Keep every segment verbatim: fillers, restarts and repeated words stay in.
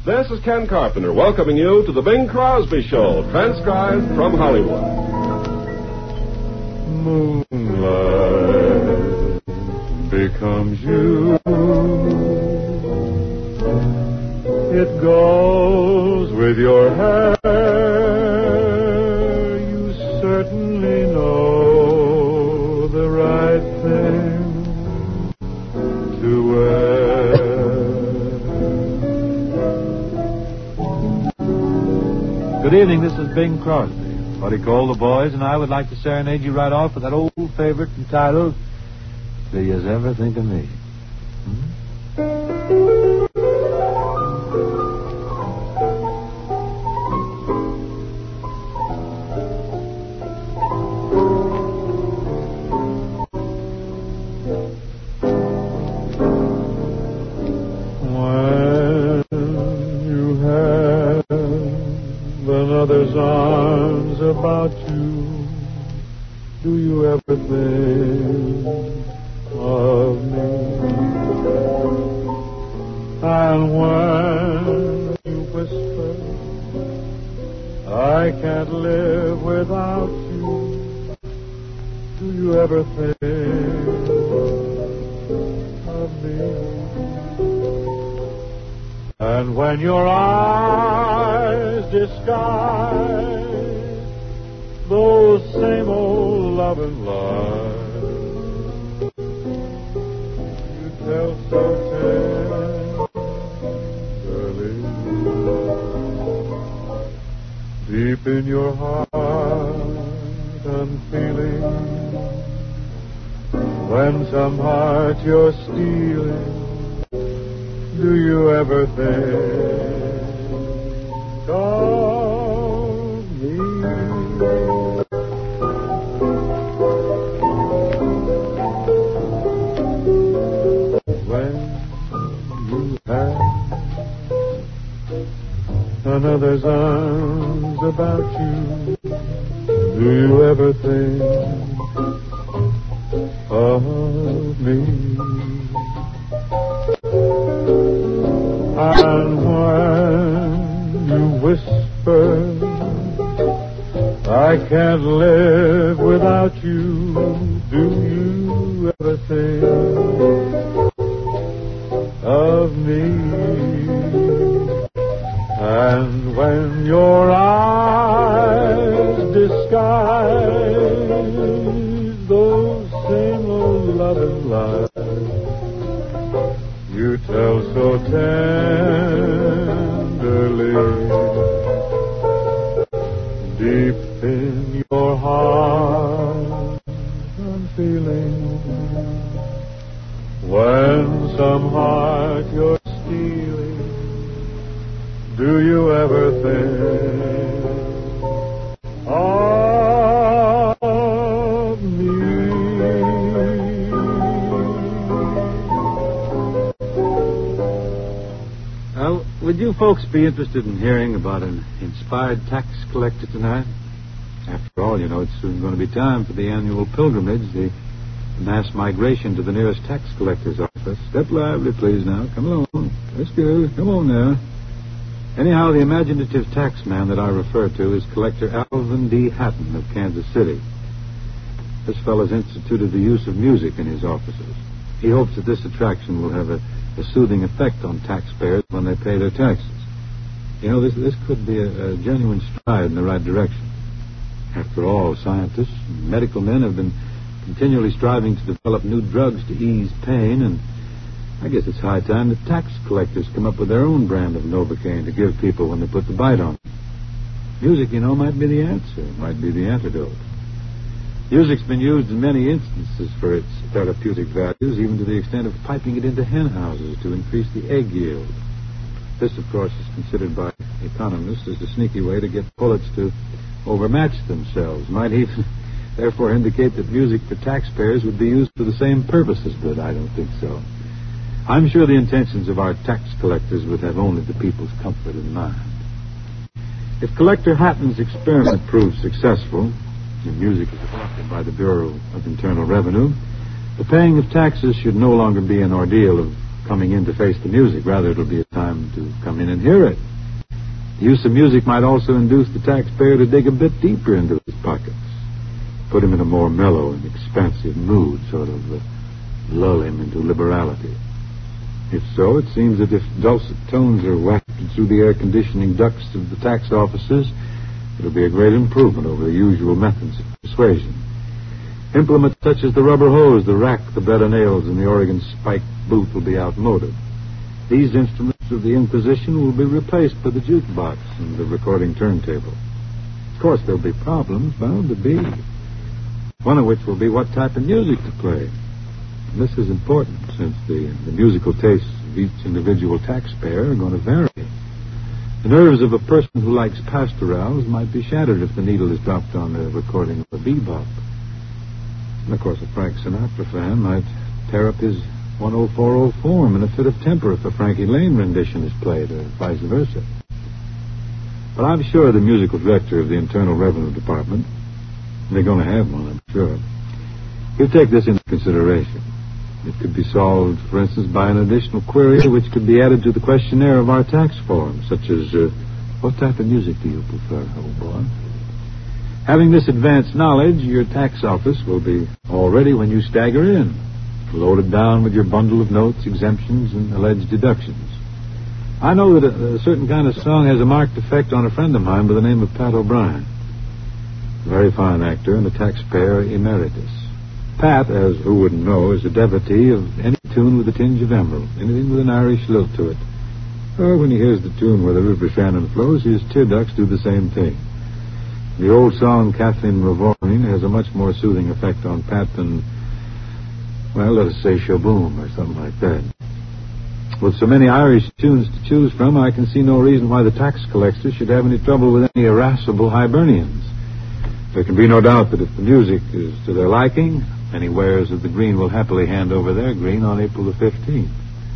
This is Ken Carpenter welcoming you to the Bing Crosby Show, transcribed from Hollywood. Moonlight becomes you. It goes with your hair. You certainly know the right thing to wear. Good evening, this is Bing Crosby. What do you call the boys? And I would like to serenade you right off with that old favorite entitled, Do Yous Ever Think of Me? Hmm? Another's arms about you, do you ever think of me? And when you whisper, I can't live without you, do you ever think of me? And when your eyes disguise those same old loving lies, you tell so tenderly, deep in your heart and feeling, when some heart you're stealing, do you ever think of me? When you have another's arms about you, do you ever think of me? And when you whisper, I can't live without you, do you ever think of me? And when your eyes disguise those same old loving lies, you tell so tenderly, deep in your heart and feeling, when some heart you're stealing, do you ever think of me? Well, would you folks be interested in hearing about an inspired tax collector tonight? After all, you know, it's soon going to be time for the annual pilgrimage, the mass migration to the nearest tax collector's office. Step lively, please, now. Come along. Let's go. Come on, now. Anyhow, the imaginative tax man that I refer to is Collector Alvin D. Hatton of Kansas City. This fellow's instituted the use of music in his offices. He hopes that this attraction will have a, a soothing effect on taxpayers when they pay their taxes. You know, this this could be a, a genuine stride in the right direction. After all, scientists and medical men have been continually striving to develop new drugs to ease pain, and I guess it's high time that tax collectors come up with their own brand of Novocaine to give people when they put the bite on them. Music, you know, might be the answer, might be the antidote. Music's been used in many instances for its therapeutic values, even to the extent of piping it into hen houses to increase the egg yield. This, of course, is considered by economists as the sneaky way to get pullets to overmatch themselves. Might even, therefore, indicate that music for taxpayers would be used for the same purposes, but I don't think so. I'm sure the intentions of our tax collectors would have only the people's comfort in mind. If Collector Hatton's experiment proves successful, and music is adopted by the Bureau of Internal Revenue, the paying of taxes should no longer be an ordeal of coming in to face the music. Rather, it'll be a time to to come in and hear it. The use of music might also induce the taxpayer to dig a bit deeper into his pockets, put him in a more mellow and expansive mood, sort of uh, lull him into liberality. If so, it seems that if dulcet tones are wafted through the air conditioning ducts of the tax offices, it'll be a great improvement over the usual methods of persuasion. Implements such as the rubber hose, the rack, the bed of nails, and the Oregon spiked boot will be outmoded. These instruments of the Inquisition will be replaced by the jukebox and the recording turntable. Of course, there'll be problems, bound to be. One of which will be what type of music to play. And this is important, since the, the musical tastes of each individual taxpayer are going to vary. The nerves of a person who likes pastorals might be shattered if the needle is dropped on the recording of a bebop. And, of course, a Frank Sinatra fan might tear up his one oh four oh form in a fit of temper if a Frankie Lane rendition is played, or vice versa. But I'm sure the musical director of the Internal Revenue Department, they're going to have one, I'm sure, he'll take this into consideration. It could be solved, for instance, by an additional query which could be added to the questionnaire of our tax form, such as, uh, what type of music do you prefer, old boy? Having this advanced knowledge, your tax office will be all ready when you stagger in, loaded down with your bundle of notes, exemptions, and alleged deductions. I know that a, a certain kind of song has a marked effect on a friend of mine by the name of Pat O'Brien, a very fine actor and a taxpayer emeritus. Pat, as who wouldn't know, is a devotee of any tune with a tinge of emerald, anything with an Irish lilt to it. Or when he hears the tune where the River Shannon flows, his tear ducts do the same thing. The old song, Kathleen Mavourneen, has a much more soothing effect on Pat than, well, let us say Shaboom or something like that. With so many Irish tunes to choose from, I can see no reason why the tax collector should have any trouble with any irascible Hibernians. There can be no doubt that if the music is to their liking, any wares of the green will happily hand over their green on April the fifteenth.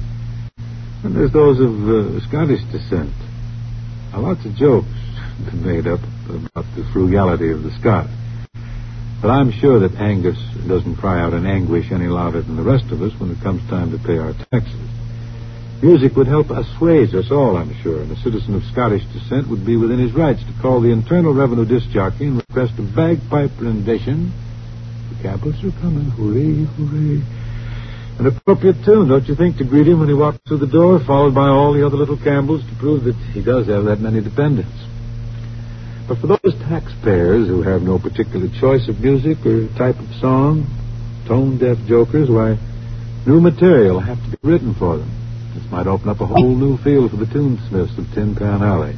And there's those of uh, Scottish descent. Now, lots of jokes have been made up about the frugality of the Scot. But I'm sure that Angus doesn't cry out in anguish any louder than the rest of us when it comes time to pay our taxes. Music would help assuage us all, I'm sure, and a citizen of Scottish descent would be within his rights to call the Internal Revenue disc jockey and request a bagpipe rendition. The Campbells are coming, hooray, hooray. An appropriate tune, don't you think, to greet him when he walks through the door, followed by all the other little Campbells to prove that he does have that many dependents. But for those taxpayers who have no particular choice of music or type of song, tone-deaf jokers, why, new material will have to be written for them. This might open up a whole new field for the tunesmiths of Tin Pan Alley.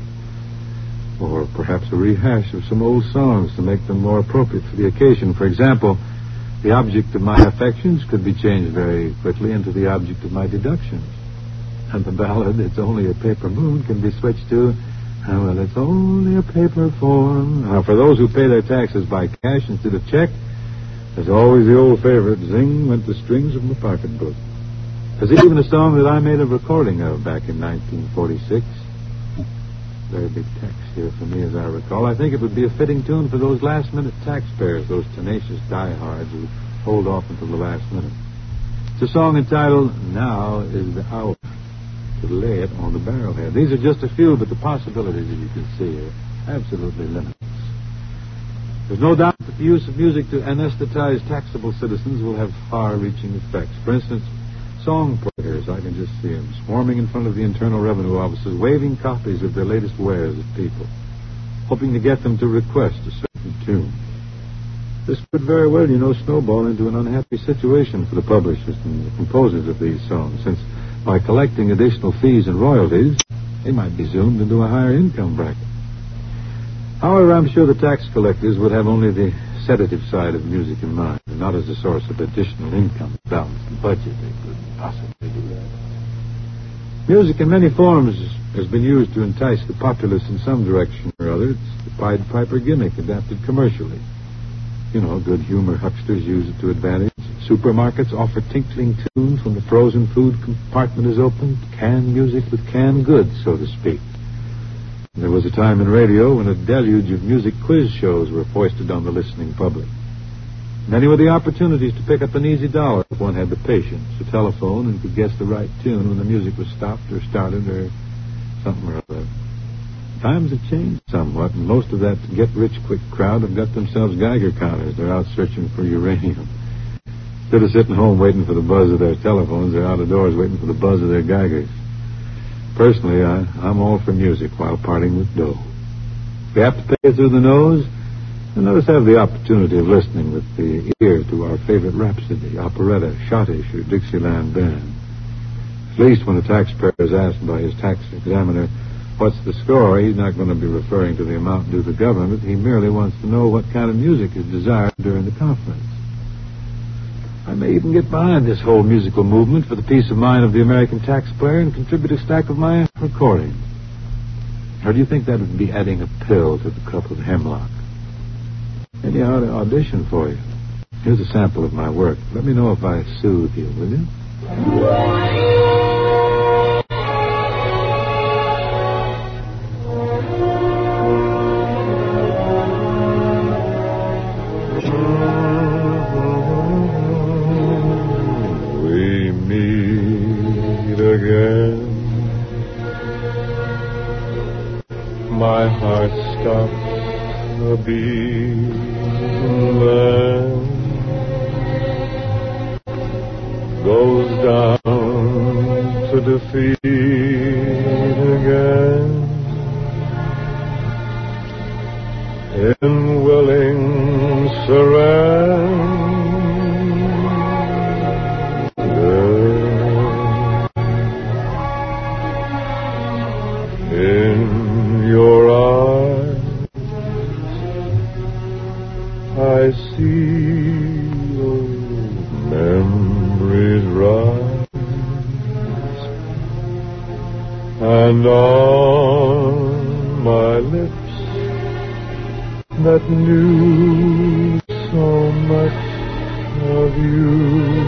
Or perhaps a rehash of some old songs to make them more appropriate for the occasion. For example, the object of my affections could be changed very quickly into the object of my deductions. And the ballad, It's Only a Paper Moon, can be switched to, oh, well, it's only a paper form. Now, for those who pay their taxes by cash instead of check, there's always the old favorite, Zing went the strings of my pocketbook. There's even a song that I made a recording of back in nineteen forty-six. Very big tax here for me, as I recall. I think it would be a fitting tune for those last-minute taxpayers, those tenacious diehards who hold off until the last minute. It's a song entitled, Now is the Hour to Lay It on the Barrelhead. These are just a few, but the possibilities, as you can see, are absolutely limitless. There's no doubt that the use of music to anesthetize taxable citizens will have far-reaching effects. For instance, song players, I can just see them swarming in front of the Internal Revenue offices, waving copies of their latest wares at people, hoping to get them to request a certain tune. This could very well, you know, snowball into an unhappy situation for the publishers and the composers of these songs, since by collecting additional fees and royalties, they might be zoomed into a higher income bracket. However, I'm sure the tax collectors would have only the sedative side of music in mind, and not as a source of additional income to balance the budget. They couldn't possibly do that. Music in many forms has been used to entice the populace in some direction or other. It's the Pied Piper gimmick adapted commercially. You know, good humor hucksters use it to advantage. Supermarkets offer tinkling tunes when the frozen food compartment is opened. Canned music with canned goods, so to speak. There was a time in radio when a deluge of music quiz shows were foisted on the listening public. Many were the opportunities to pick up an easy dollar if one had the patience to telephone and could guess the right tune when the music was stopped or started or something or other. Times have changed somewhat, and most of that get-rich-quick crowd have got themselves Geiger counters. They're out searching for uranium. Instead of sitting home waiting for the buzz of their telephones, they're out of doors waiting for the buzz of their Geigers. Personally, I, I'm all for music while parting with dough. If we have to pay it through the nose, then let us have the opportunity of listening with the ear to our favorite rhapsody, operetta, schottish, or Dixieland band. At least when a taxpayer is asked by his tax examiner, what's the score, he's not going to be referring to the amount due the government. He merely wants to know what kind of music is desired during the conference. I may even get behind this whole musical movement for the peace of mind of the American taxpayer and contribute a stack of my recordings. Or do you think that would be adding a pill to the cup of hemlock? Anyhow, to audition for you. Here's a sample of my work. Let me know if I soothe you, will you? My heart stops a beat, then goes down to defeat again. In willing surrender, in your eyes I see old memories rise, and on my lips that knew so much of you,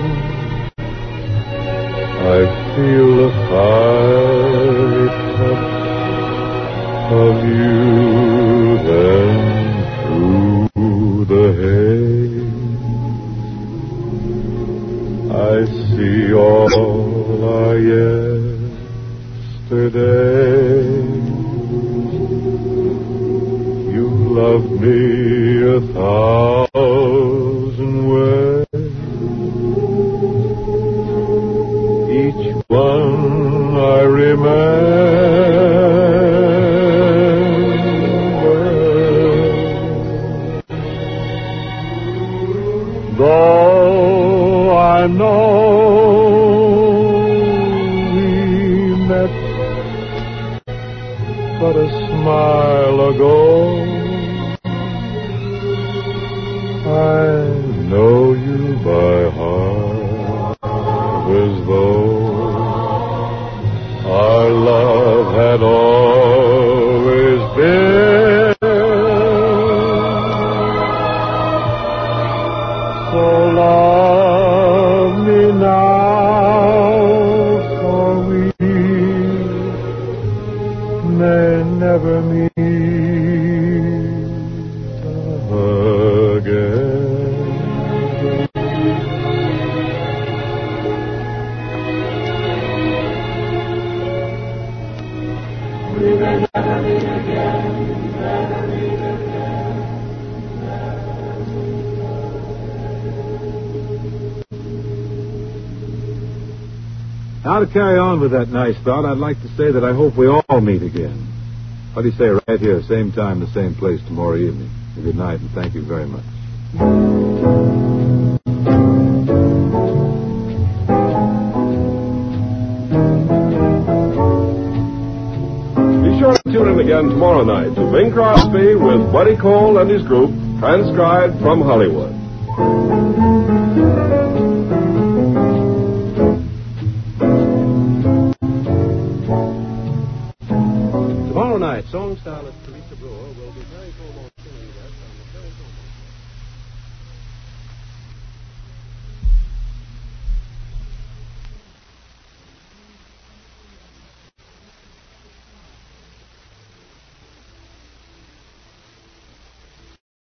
I feel the fiery touch of you. Then through the haze I see all our yesterdays. You loved me a thousand ways, each one I remember. Though I know we met but a smile ago, I know you by heart as though our love had always been. So love me now, for we may never meet again. We may never meet again, never meet again. Now, to carry on with that nice thought, I'd like to say that I hope we all meet again. What do you say, right here, same time, the same place tomorrow evening? Good night, and thank you very much. Be sure to tune in again tomorrow night to Bing Crosby with Buddy Cole and his group, transcribed from Hollywood.